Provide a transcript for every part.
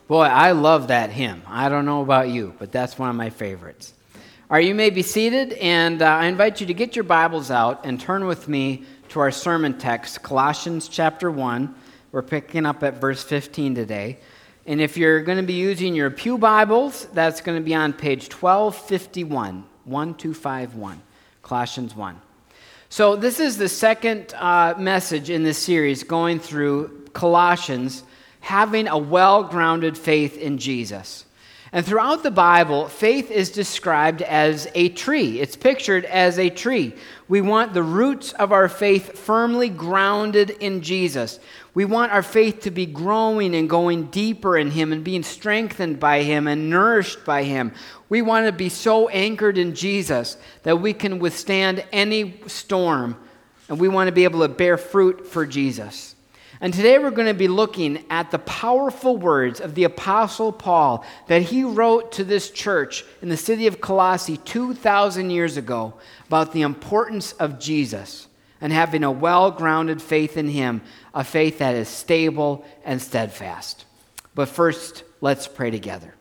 Boy, I love that hymn. I don't know about you, but that's one of my favorites. All right, you may be seated, and I invite you to get your Bibles out and turn with me to our sermon text, Colossians chapter 1. We're picking up at verse 15 today. And if you're going to be using your pew Bibles, that's going to be on page 1251, 1251, Colossians 1. So this is the second message in this series going through Colossians, having a well-grounded faith in Jesus. And throughout the Bible, faith is described as a tree. It's pictured as a tree. We want the roots of our faith firmly grounded in Jesus. We want our faith to be growing and going deeper in Him and being strengthened by Him and nourished by Him. We want to be so anchored in Jesus that we can withstand any storm, and we want to be able to bear fruit for Jesus. And today we're going to be looking at the powerful words of the Apostle Paul that he wrote to this church in the city of Colossae 2,000 years ago about the importance of Jesus and having a well-grounded faith in Him, a faith that is stable and steadfast. But first, let's pray together.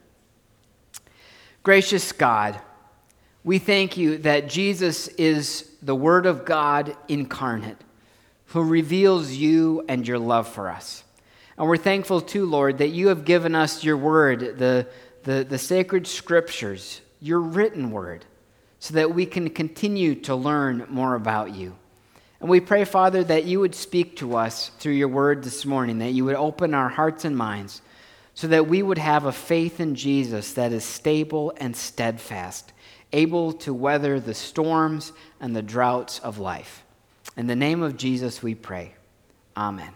Gracious God, we thank you that Jesus is the Word of God incarnate, who reveals you and your love for us. And we're thankful too, Lord, that you have given us your word, the sacred scriptures, your written word, so that we can continue to learn more about you. And we pray, Father, that you would speak to us through your word this morning, that you would open our hearts and minds so that we would have a faith in Jesus that is stable and steadfast, able to weather the storms and the droughts of life. In the name of Jesus we pray. Amen.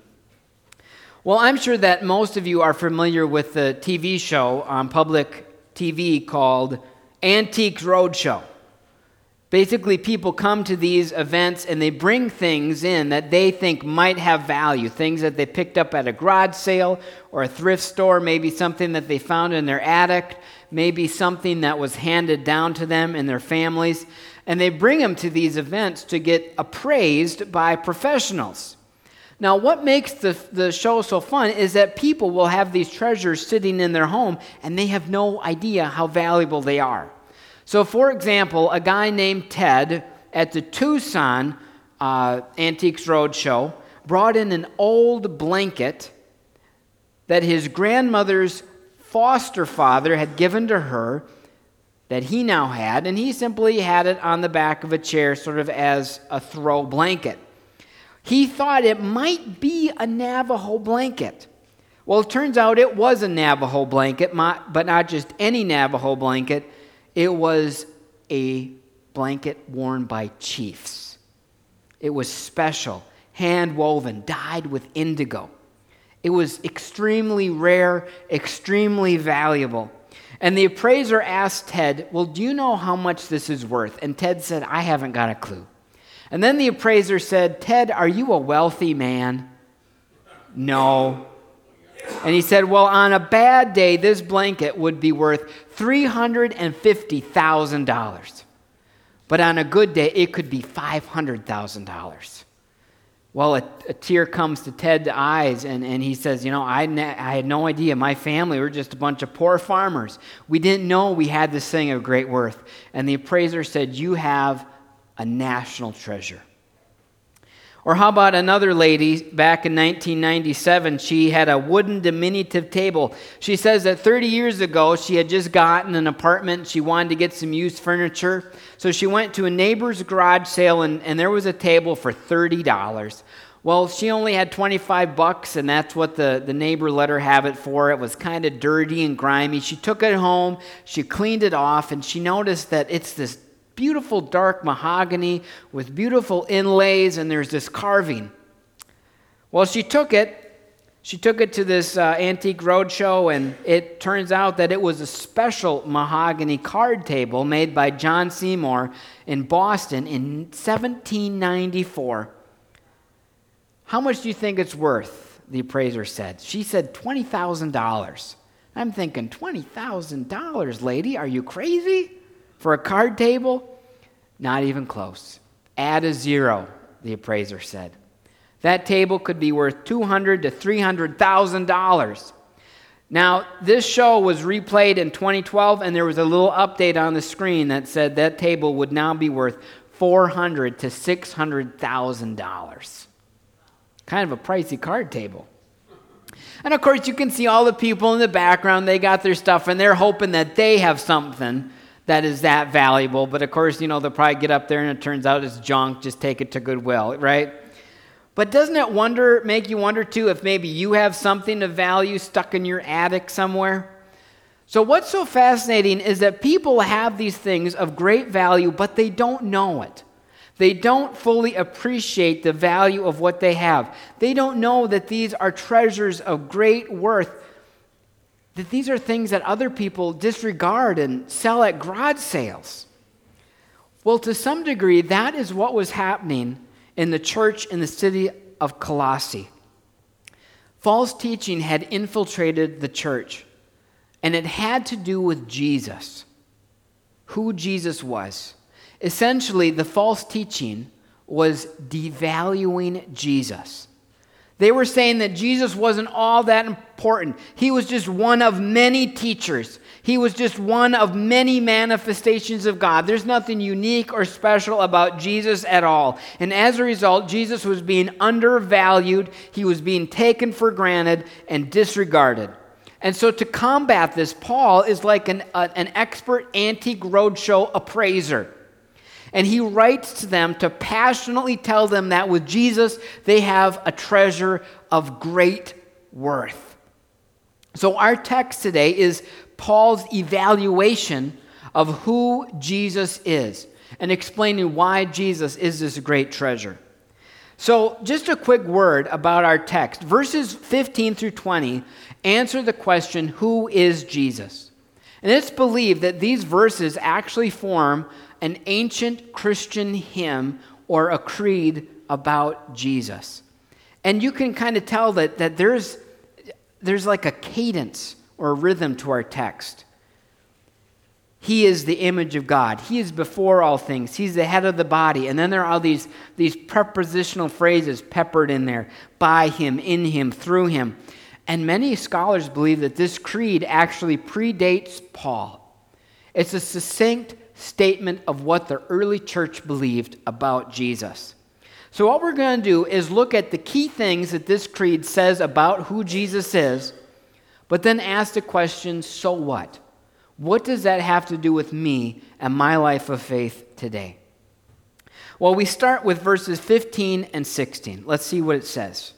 Well, I'm sure that most of you are familiar with the TV show on public TV called Antiques Roadshow. Basically, people come to these events and they bring things in that they think might have value, things that they picked up at a garage sale or a thrift store, maybe something that they found in their attic, maybe something that was handed down to them in their families. And they bring them to these events to get appraised by professionals. Now, what makes the show so fun is that people will have these treasures sitting in their home, and they have no idea how valuable they are. So, for example, a guy named Ted at the Tucson Antiques Roadshow brought in an old blanket that his grandmother's foster father had given to her, that he now had, and he simply had it on the back of a chair sort of as a throw blanket. He thought it might be a Navajo blanket. Well, it turns out it was a Navajo blanket, but not just any Navajo blanket. It was a blanket worn by chiefs. It was special, hand-woven, dyed with indigo. It was extremely rare, extremely valuable. And the appraiser asked Ted, well, do you know how much this is worth? And Ted said, I haven't got a clue. And then the appraiser said, Ted, are you a wealthy man? No. And he said, well, on a bad day, this blanket would be worth $350,000. But on a good day, it could be $500,000. Well, a tear comes to Ted's eyes, and he says, I had no idea. My family were just a bunch of poor farmers. We didn't know we had this thing of great worth. And the appraiser said, you have a national treasure. Or how about another lady back in 1997? She had a wooden diminutive table. She says that 30 years ago, she had just gotten an apartment. She wanted to get some used furniture. So she went to a neighbor's garage sale, and there was a table for $30. Well, she only had $25, and that's what the neighbor let her have it for. It was kind of dirty and grimy. She took it home. She cleaned it off, and she noticed that it's this beautiful dark mahogany with beautiful inlays, and there's this carving. Well, she took it to this antique roadshow, and it turns out that it was a special mahogany card table made by John Seymour in Boston in 1794. How much do you think it's worth? The appraiser said. She said $20,000. I'm thinking, $20,000, lady? Are you crazy? For a card table? Not even close. Add a zero, the appraiser said. That table could be worth $200,000 to $300,000. Now, this show was replayed in 2012, and there was a little update on the screen that said that table would now be worth $400,000 to $600,000. Kind of a pricey card table. And of course, you can see all the people in the background. They got their stuff, and they're hoping that they have something that is that valuable. But of course, they'll probably get up there, and it turns out it's junk. Just take it to Goodwill, right? But doesn't it make you wonder, too, if maybe you have something of value stuck in your attic somewhere? So what's so fascinating is that people have these things of great value, but they don't know it. They don't fully appreciate the value of what they have. They don't know that these are treasures of great worth, that these are things that other people disregard and sell at garage sales. Well, to some degree, that is what was happening in the church in the city of Colossae. False teaching had infiltrated the church, and it had to do with Jesus, who Jesus was. Essentially, the false teaching was devaluing Jesus. They were saying that Jesus wasn't all that important. He was just one of many teachers. He was just one of many manifestations of God. There's nothing unique or special about Jesus at all. And as a result, Jesus was being undervalued. He was being taken for granted and disregarded. And so to combat this, Paul is like an expert antique roadshow appraiser. And he writes to them to passionately tell them that with Jesus, they have a treasure of great worth. So our text today is Paul's evaluation of who Jesus is and explaining why Jesus is this great treasure. So just a quick word about our text. Verses 15 through 20 answer the question, who is Jesus? And it's believed that these verses actually form an ancient Christian hymn or a creed about Jesus. And you can kind of tell that there's like a cadence or a rhythm to our text. He is the image of God. He is before all things. He's the head of the body. And then there are these prepositional phrases peppered in there. By him, in him, through him. And many scholars believe that this creed actually predates Paul. It's a succinct statement of what the early church believed about Jesus. So what we're going to do is look at the key things that this creed says about who Jesus is, but then ask the question, so what? What does that have to do with me and my life of faith today? Well, we start with verses 15 and 16. Let's see what it says.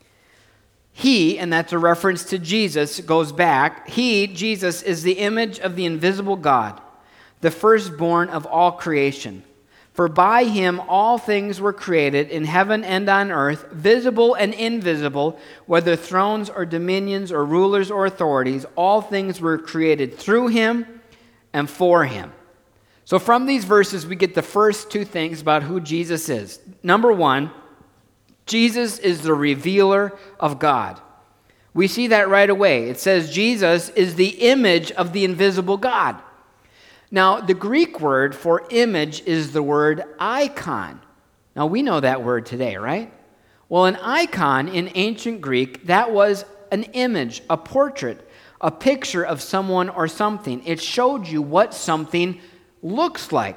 He, and that's a reference to Jesus, goes back. He, Jesus, is the image of the invisible God, the firstborn of all creation. For by him all things were created in heaven and on earth, visible and invisible, whether thrones or dominions or rulers or authorities, all things were created through him and for him. So from these verses, we get the first two things about who Jesus is. Number one, Jesus is the revealer of God. We see that right away. It says Jesus is the image of the invisible God. Now, the Greek word for image is the word icon. Now, we know that word today, right? Well, an icon in ancient Greek, that was an image, a portrait, a picture of someone or something. It showed you what something looks like.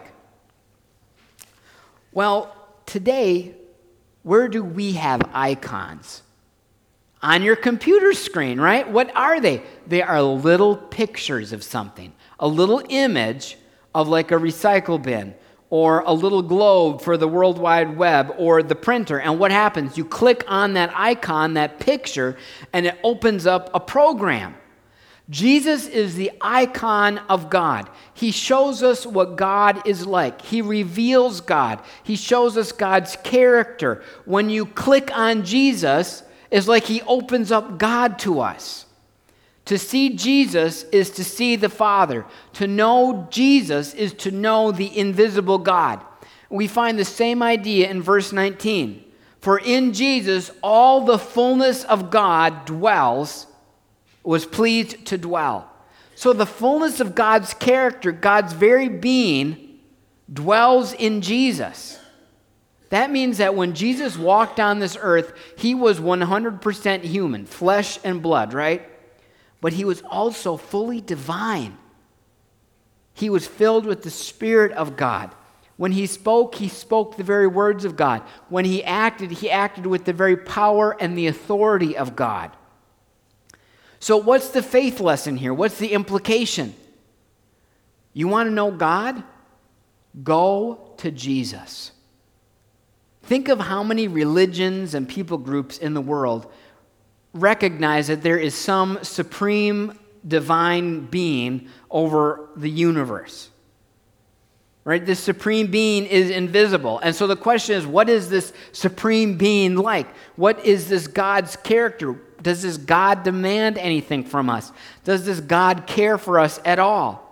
Well, today, where do we have icons? On your computer screen, right? What are they? They are little pictures of something. A little image of like a recycle bin or a little globe for the World Wide Web or the printer. And what happens? You click on that icon, that picture, and it opens up a program. Jesus is the icon of God. He shows us what God is like. He reveals God. He shows us God's character. When you click on Jesus, it's like he opens up God to us. To see Jesus is to see the Father. To know Jesus is to know the invisible God. We find the same idea in verse 19. For in Jesus all the fullness of God was pleased to dwell. So the fullness of God's character, God's very being, dwells in Jesus. That means that when Jesus walked on this earth, he was 100% human, flesh and blood, right? but he was also fully divine. He was filled with the Spirit of God. When he spoke the very words of God. When he acted with the very power and the authority of God. So what's the faith lesson here? What's the implication? You want to know God? Go to Jesus. Think of how many religions and people groups in the world recognize that there is some supreme divine being over the universe. Right? This supreme being is invisible. And so the question is, what is this supreme being like? What is this God's character? Does this God demand anything from us? Does this God care for us at all?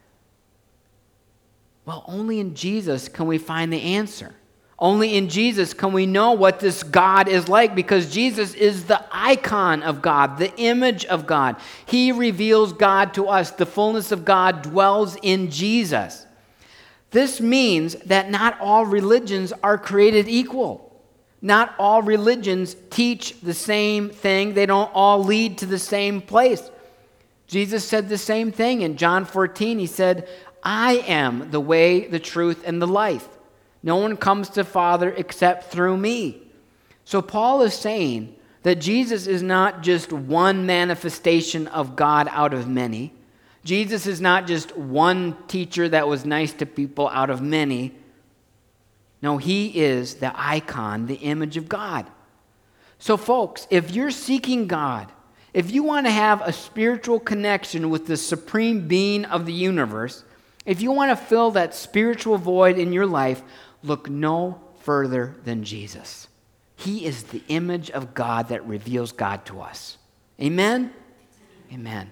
Well, only in Jesus can we find the answer. Only in Jesus can we know what this God is like, because Jesus is the icon of God, the image of God. He reveals God to us. The fullness of God dwells in Jesus. This means that not all religions are created equal. Not all religions teach the same thing. They don't all lead to the same place. Jesus said the same thing in John 14. He said, I am the way, the truth, and the life. No one comes to Father except through me. So Paul is saying that Jesus is not just one manifestation of God out of many. Jesus is not just one teacher that was nice to people out of many. No, he is the icon, the image of God. So folks, if you're seeking God, if you want to have a spiritual connection with the supreme being of the universe, if you want to fill that spiritual void in your life, look no further than Jesus. He is the image of God that reveals God to us. Amen? Amen.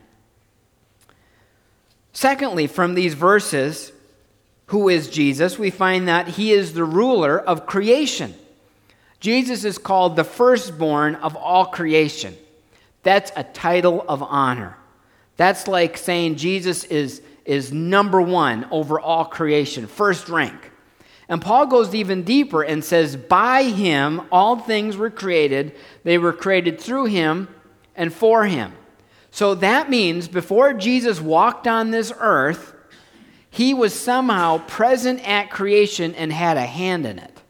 Secondly, from these verses, who is Jesus? We find that he is the ruler of creation. Jesus is called the firstborn of all creation. That's a title of honor. That's like saying Jesus is number one over all creation, first rank. And Paul goes even deeper and says, by him all things were created. They were created through him and for him. So that means before Jesus walked on this earth, he was somehow present at creation and had a hand in it.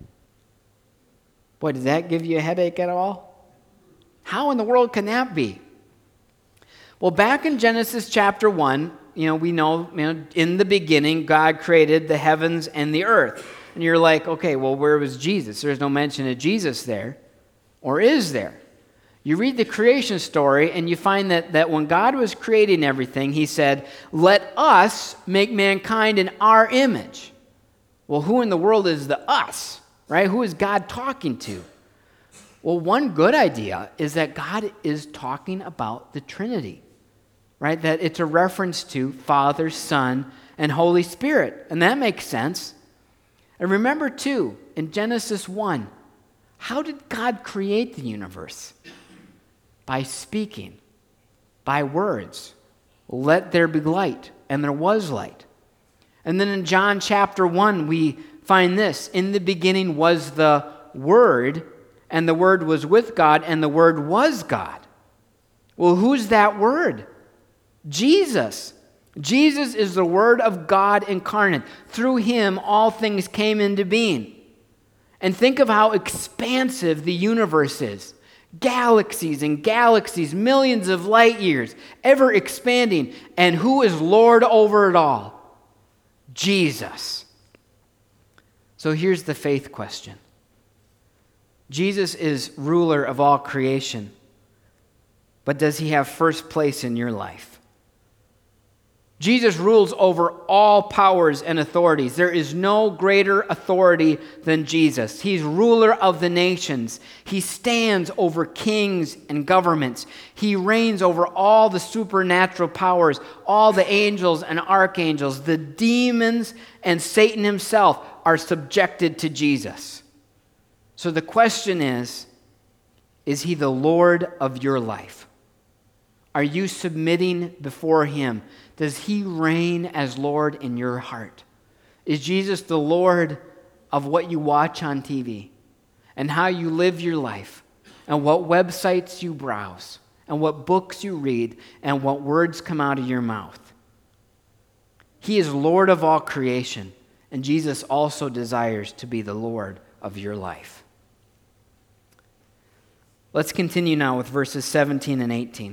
Boy, does that give you a headache at all? How in the world can that be? Well, back in Genesis chapter 1, we know, in the beginning, God created the heavens and the earth. And you're like, okay, well, where was Jesus? There's no mention of Jesus there. Or is there? You read the creation story and you find that when God was creating everything, he said, let us make mankind in our image. Well, who in the world is the us, right? Who is God talking to? Well, one good idea is that God is talking about the Trinity, right? That it's a reference to Father, Son, and Holy Spirit. And that makes sense. And remember, too, in Genesis 1, how did God create the universe? By speaking, by words. Let there be light, and there was light. And then in John chapter 1, we find this. In the beginning was the Word, and the Word was with God, and the Word was God. Well, who's that Word? Jesus. Jesus is the Word of God incarnate. Through him, all things came into being. And think of how expansive the universe is. Galaxies and galaxies, millions of light years, ever expanding. And who is Lord over it all? Jesus. So here's the faith question. Jesus is ruler of all creation, but does he have first place in your life? Jesus rules over all powers and authorities. There is no greater authority than Jesus. He's ruler of the nations. He stands over kings and governments. He reigns over all the supernatural powers, all the angels and archangels. The demons and Satan himself are subjected to Jesus. So the question is he the Lord of your life? Are you submitting before him? Does he reign as Lord in your heart? Is Jesus the Lord of what you watch on TV and how you live your life and what websites you browse and what books you read and what words come out of your mouth. He is Lord of all creation, and Jesus also desires to be the Lord of your life. Let's continue now with verses 17 and 18.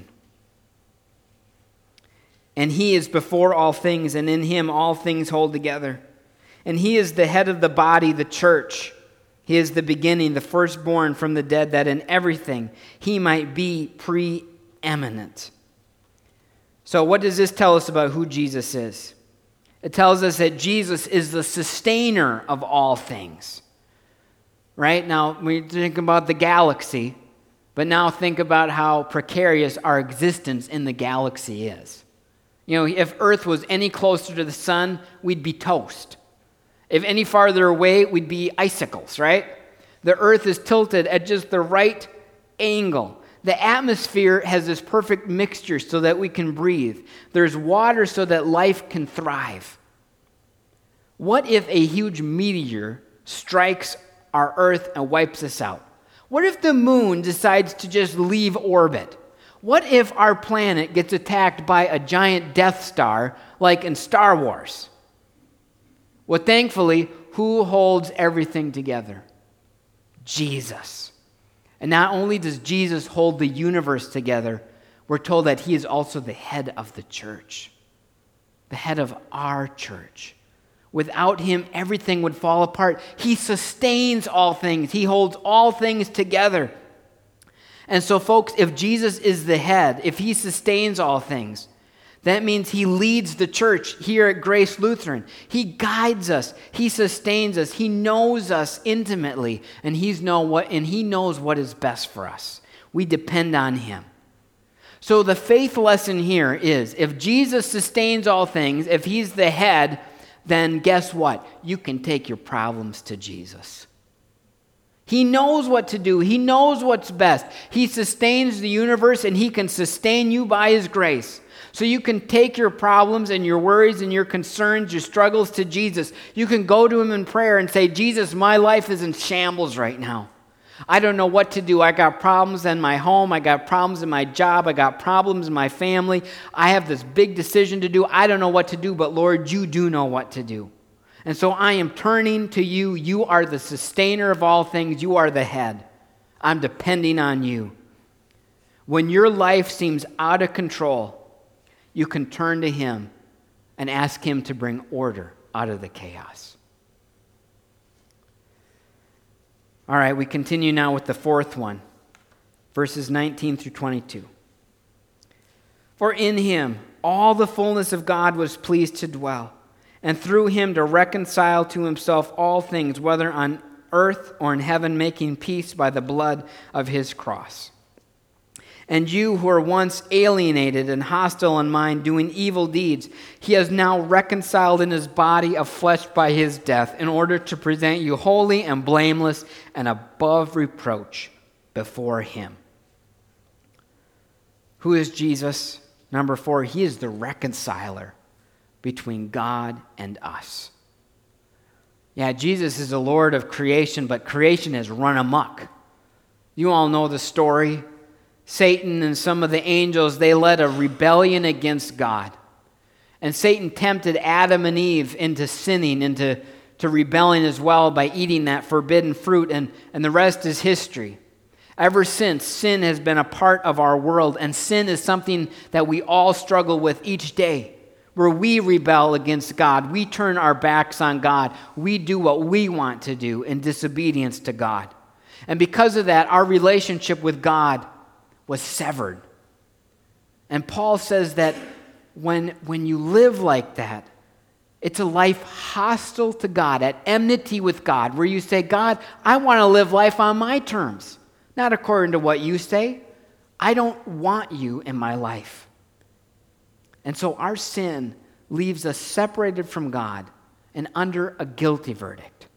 And he is before all things, and in him all things hold together. And he is the head of the body, the church. He is the beginning, the firstborn from the dead, that in everything he might be preeminent. So what does this tell us about who Jesus is? It tells us that Jesus is the sustainer of all things. Right? Now, we think about the galaxy, but now think about how precarious our existence in the galaxy is. You know, if Earth was any closer to the sun, we'd be toast. If any farther away, we'd be icicles, right? The Earth is tilted at just the right angle. The atmosphere has this perfect mixture so that we can breathe. There's water so that life can thrive. What if a huge meteor strikes our Earth and wipes us out? What if the moon decides to just leave orbit? What if our planet gets attacked by a giant Death Star like in Star Wars? Well, thankfully, who holds everything together? Jesus. And not only does Jesus hold the universe together, we're told that he is also the head of the church, the head of our church. Without him, everything would fall apart. He sustains all things. He holds all things together. And so, folks, if Jesus is the head, if he sustains all things, that means he leads the church here at Grace Lutheran. He guides us. He sustains us. He knows us intimately, and he knows what is best for us. We depend on him. So the faith lesson here is, if Jesus sustains all things, if he's the head, then guess what? You can take your problems to Jesus. He knows what to do. He knows what's best. He sustains the universe, and he can sustain you by his grace. So you can take your problems and your worries and your concerns, your struggles to Jesus. You can go to him in prayer and say, Jesus, my life is in shambles right now. I don't know what to do. I got problems in my home. I got problems in my job. I got problems in my family. I have this big decision to do. I don't know what to do, but Lord, you do know what to do. And so I am turning to you. You are the sustainer of all things. You are the head. I'm depending on you. When your life seems out of control, you can turn to him and ask him to bring order out of the chaos. All right, we continue now with the fourth one, verses 19 through 22. For in him all the fullness of God was pleased to dwell, and through him to reconcile to himself all things, whether on earth or in heaven, making peace by the blood of his cross. And you who were once alienated and hostile in mind, doing evil deeds, he has now reconciled in his body of flesh by his death, in order to present you holy and blameless and above reproach before him. Who is Jesus? Number 4, he is the reconciler between God and us. Yeah, Jesus is the Lord of creation, but creation has run amok. You all know the story. Satan and some of the angels, they led a rebellion against God. And Satan tempted Adam and Eve into sinning, into rebelling as well by eating that forbidden fruit, and the rest is history. Ever since, sin has been a part of our world, and sin is something that we all struggle with each day, where we rebel against God. We turn our backs on God. We do what we want to do in disobedience to God. And because of that, our relationship with God was severed. And Paul says that when you live like that, it's a life hostile to God, at enmity with God, where you say, God, I want to live life on my terms, not according to what you say. I don't want you in my life. And so our sin leaves us separated from God and under a guilty verdict.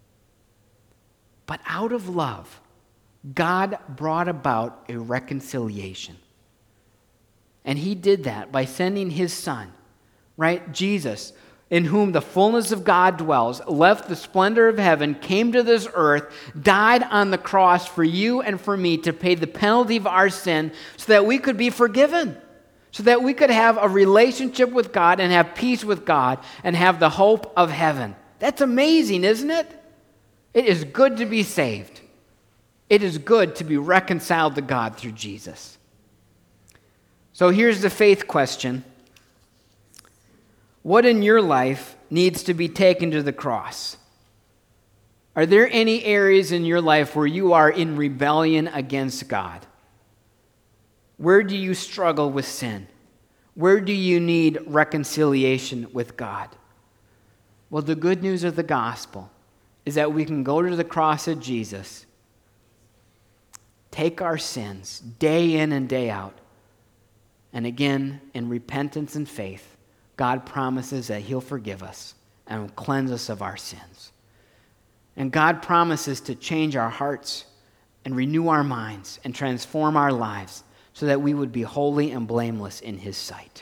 But out of love, God brought about a reconciliation. And he did that by sending his son, right? Jesus, in whom the fullness of God dwells, left the splendor of heaven, came to this earth, died on the cross for you and for me to pay the penalty of our sin so that we could be forgiven, so that we could have a relationship with God and have peace with God and have the hope of heaven. That's amazing, isn't it? It is good to be saved. It is good to be reconciled to God through Jesus. So here's the faith question. What in your life needs to be taken to the cross? Are there any areas in your life where you are in rebellion against God? Where do you struggle with sin? Where do you need reconciliation with God? Well, the good news of the gospel is that we can go to the cross of Jesus, take our sins day in and day out, and again, in repentance and faith, God promises that he'll forgive us and will cleanse us of our sins. And God promises to change our hearts and renew our minds and transform our lives so that we would be holy and blameless in his sight.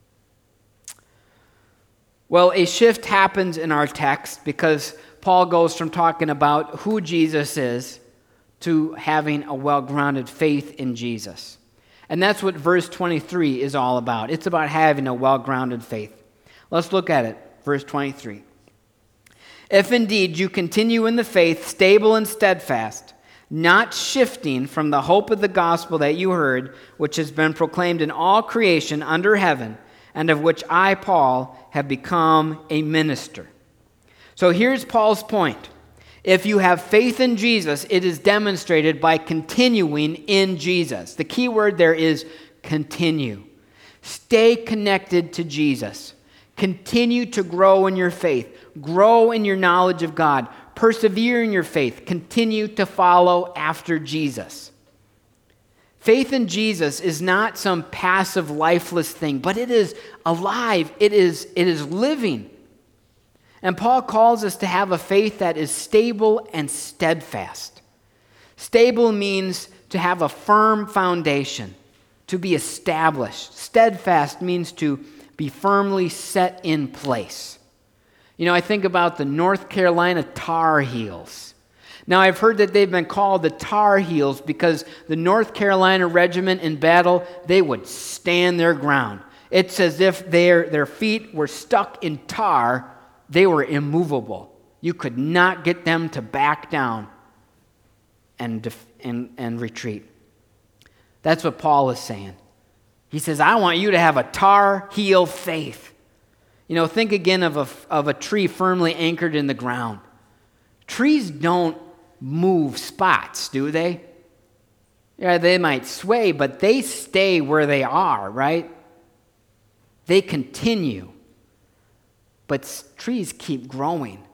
Well, a shift happens in our text because Paul goes from talking about who Jesus is to having a well-grounded faith in Jesus. And that's what verse 23 is all about. It's about having a well-grounded faith. Let's look at it. Verse 23. If indeed you continue in the faith, stable and steadfast, not shifting from the hope of the gospel that you heard, which has been proclaimed in all creation under heaven, and of which I, Paul, have become a minister. So here's Paul's point. If you have faith in Jesus, it is demonstrated by continuing in Jesus. The key word there is continue. Stay connected to Jesus. Continue to grow in your faith. Grow in your knowledge of God. Persevere in your faith. Continue to follow after Jesus. Faith in Jesus is not some passive, lifeless thing, but it is alive. It is living. And Paul calls us to have a faith that is stable and steadfast. Stable means to have a firm foundation, to be established. Steadfast means to be firmly set in place. You know, I think about the North Carolina Tar Heels. Now, I've heard that they've been called the Tar Heels because the North Carolina regiment in battle, they would stand their ground. It's as if their feet were stuck in tar. They were immovable. You could not get them to back down and retreat. That's what Paul is saying. He says, I want you to have a tar heel faith. You know, think again of a tree firmly anchored in the ground. Trees don't move spots, do they? Yeah, they might sway, but they stay where they are, right? They continue. But trees keep growing.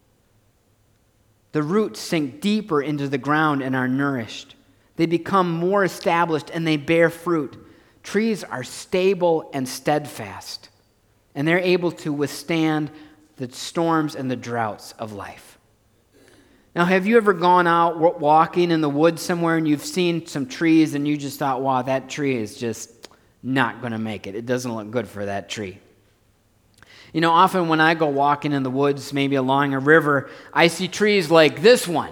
The roots sink deeper into the ground and are nourished. They become more established and they bear fruit. Trees are stable and steadfast, and they're able to withstand the storms and the droughts of life. Now, have you ever gone out walking in the woods somewhere and you've seen some trees and you just thought, wow, that tree is just not going to make it. It doesn't look good for that tree. You know, often when I go walking in the woods, maybe along a river, I see trees like this one,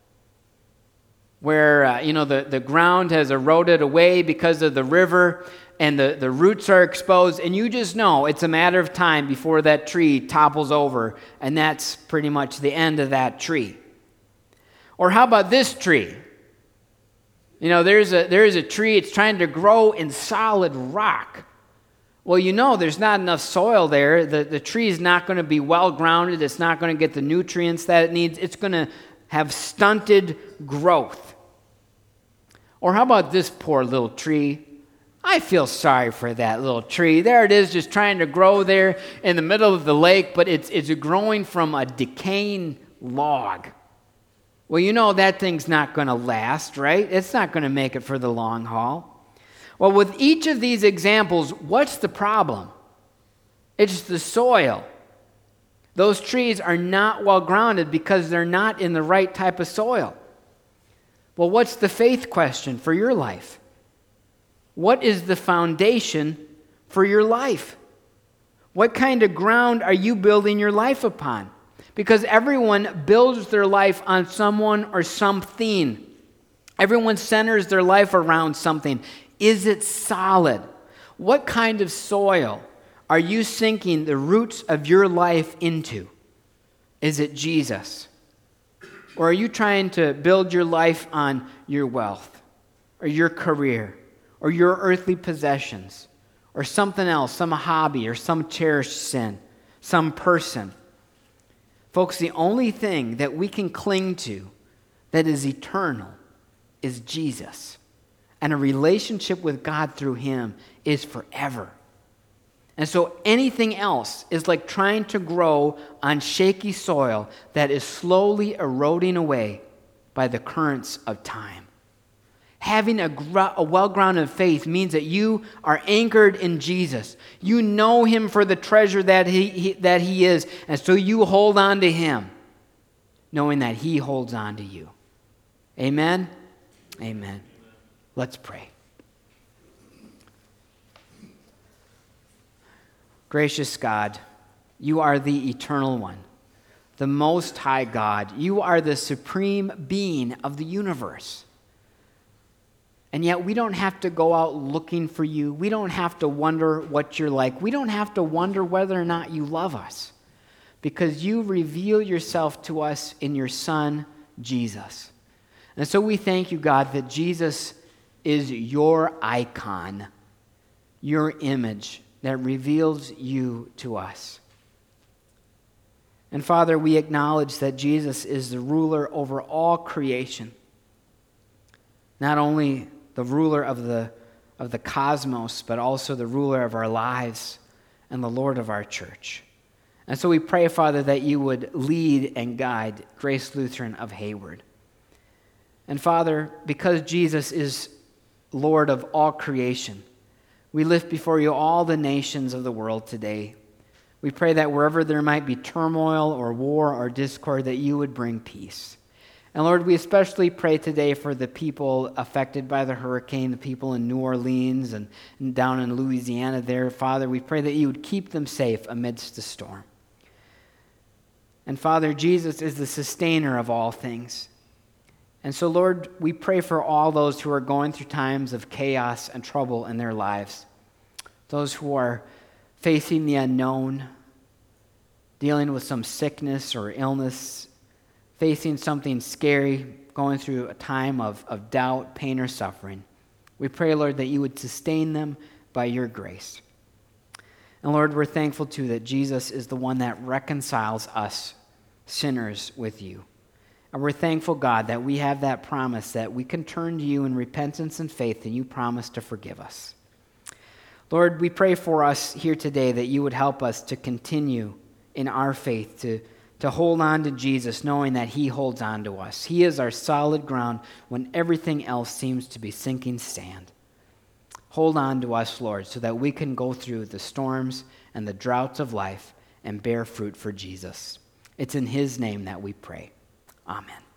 where, the ground has eroded away because of the river, and the roots are exposed, and you just know it's a matter of time before that tree topples over, and that's pretty much the end of that tree. Or how about this tree? You know, there's a tree, it's trying to grow in solid rock. Well, you know there's not enough soil there. The tree is not going to be well grounded. It's not going to get the nutrients that it needs. It's going to have stunted growth. Or how about this poor little tree? I feel sorry for that little tree. There it is, just trying to grow there in the middle of the lake, but it's growing from a decaying log. Well, you know that thing's not going to last, right? It's not going to make it for the long haul. Well, with each of these examples, what's the problem? It's the soil. Those trees are not well grounded because they're not in the right type of soil. Well, what's the faith question for your life? What is the foundation for your life? What kind of ground are you building your life upon? Because everyone builds their life on someone or something. Everyone centers their life around something. Is it solid? What kind of soil are you sinking the roots of your life into? Is it Jesus? Or are you trying to build your life on your wealth, or your career, or your earthly possessions, or something else, some hobby, or some cherished sin, some person? Folks, the only thing that we can cling to that is eternal is Jesus. And a relationship with God through him is forever. And so anything else is like trying to grow on shaky soil that is slowly eroding away by the currents of time. Having a well-grounded faith means that you are anchored in Jesus. You know him for the treasure that he is, and so you hold on to him, knowing that he holds on to you. Amen? Amen. Let's pray. Gracious God, you are the eternal one, the most high God. You are the supreme being of the universe. And yet we don't have to go out looking for you. We don't have to wonder what you're like. We don't have to wonder whether or not you love us, because you reveal yourself to us in your Son, Jesus. And so we thank you, God, that Jesus is your icon, your image that reveals you to us. And Father, we acknowledge that Jesus is the ruler over all creation, not only the ruler of the cosmos, but also the ruler of our lives and the Lord of our church. And so we pray, Father, that you would lead and guide Grace Lutheran of Hayward. And Father, because Jesus is Lord of all creation, we lift before you all the nations of the world today. We pray that wherever there might be turmoil or war or discord, that you would bring peace. And Lord, we especially pray today for the people affected by the hurricane, the people in New Orleans and down in Louisiana there. Father, we pray that you would keep them safe amidst the storm. And Father, Jesus is the sustainer of all things. And so, Lord, we pray for all those who are going through times of chaos and trouble in their lives, those who are facing the unknown, dealing with some sickness or illness, facing something scary, going through a time of doubt, pain, or suffering. We pray, Lord, that you would sustain them by your grace. And Lord, we're thankful, too, that Jesus is the one that reconciles us, sinners, with you. And we're thankful, God, that we have that promise that we can turn to you in repentance and faith, and you promise to forgive us. Lord, we pray for us here today that you would help us to continue in our faith, to hold on to Jesus, knowing that he holds on to us. He is our solid ground when everything else seems to be sinking sand. Hold on to us, Lord, so that we can go through the storms and the droughts of life and bear fruit for Jesus. It's in his name that we pray. Amen.